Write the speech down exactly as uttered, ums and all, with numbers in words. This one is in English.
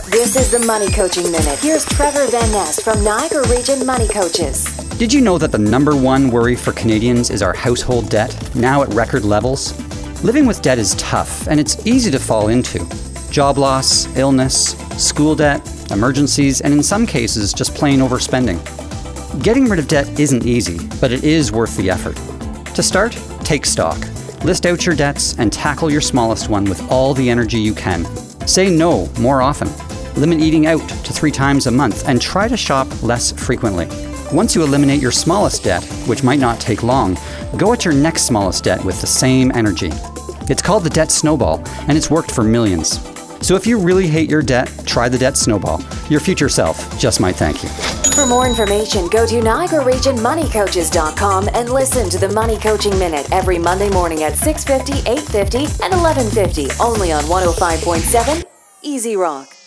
This is the Money Coaching Minute. Here's Trevor Van Nest from Niagara Region Money Coaches. Did you know that the number one worry for Canadians is our household debt, now at record levels? Living with debt is tough, and it's easy to fall into. Job loss, illness, school debt, emergencies, and in some cases, just plain overspending. Getting rid of debt isn't easy, but it is worth the effort. To start, take stock. List out your debts and tackle your smallest one with all the energy you can. Say no more often. Limit eating out to three times a month and try to shop less frequently. Once you eliminate your smallest debt, which might not take long, go at your next smallest debt with the same energy. It's called the debt snowball, and it's worked for millions. So if you really hate your debt, try the debt snowball. Your future self just might thank you. For more information, go to Niagara Region Money Coaches dot com and listen to the Money Coaching Minute every Monday morning at six fifty, eight fifty, and eleven fifty, only on one oh five point seven Easy Rock.